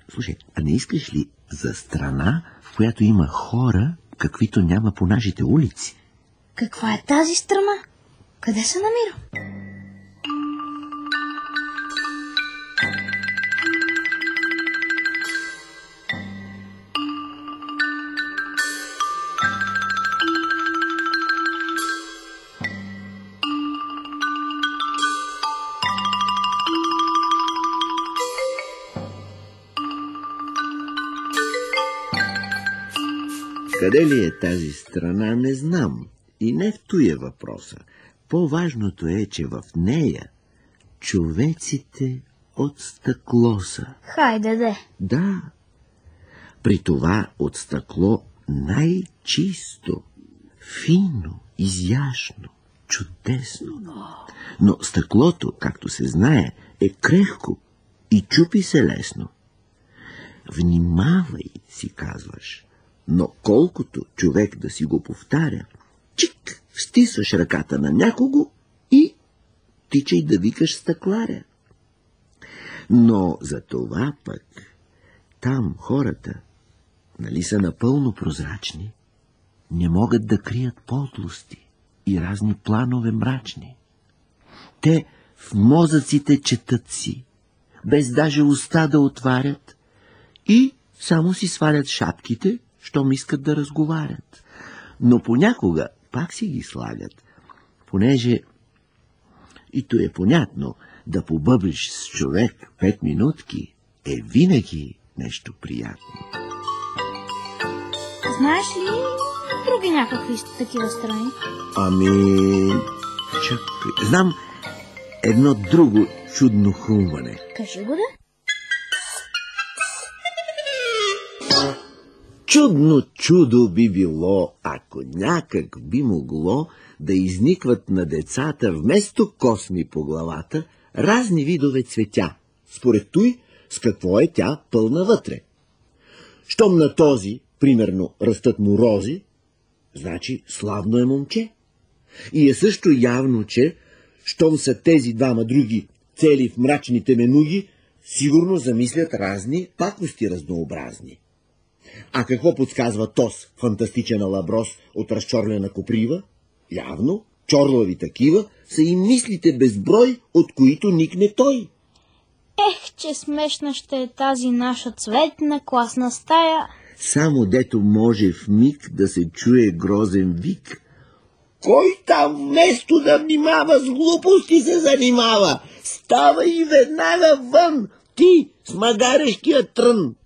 Слушай, а не искаш ли за страна, в която има хора, каквито няма по нашите улици? Каква е тази страна? Къде се намира? Къде ли е тази страна, не знам. И не в той е въпроса. По-важното е, че в нея човеците от стъкло са. Хайде де. Да. При това от стъкло най-чисто, фино, изящно, чудесно. Но стъклото, както се знае, е крехко и чупи се лесно. Внимавай, си казваш, но колкото човек да си го повтаря, чик, стисваш ръката на някого и тичай да викаш стъкларя. Но за това пък там хората, нали са напълно прозрачни, не могат да крият подлости и разни планове мрачни. Те в мозъците четат си, без даже уста да отварят, и само си свалят шапките, щом искат да разговарят. Но понякога пак си ги слагат, понеже, и то е понятно, да побъбиш с човек 5 минутки е винаги нещо приятно. Знаеш ли други някакви такива страни? Чакай. Знам едно друго чудно хрумване. Кажи го да. Чудно чудо би било, ако някак би могло да изникват на децата вместо косми по главата разни видове цветя, според той с какво е тя пълна вътре. Щом на този, примерно, растат му рози, значи славно е момче. И е също явно, че, щом са тези двама други цели в мрачните менуги, сигурно замислят разни пакости разнообразни. А какво подсказва тоз фантастичен алаброс от разчорлена коприва? Явно, чорлави такива са и мислите безброй, от които никне той. Ех, че смешна ще е тази наша цветна класна стая. Само дето може в миг да се чуе грозен вик. Кой там вместо да внимава с глупости се занимава? Става и веднага вън, ти с магарешкия трън.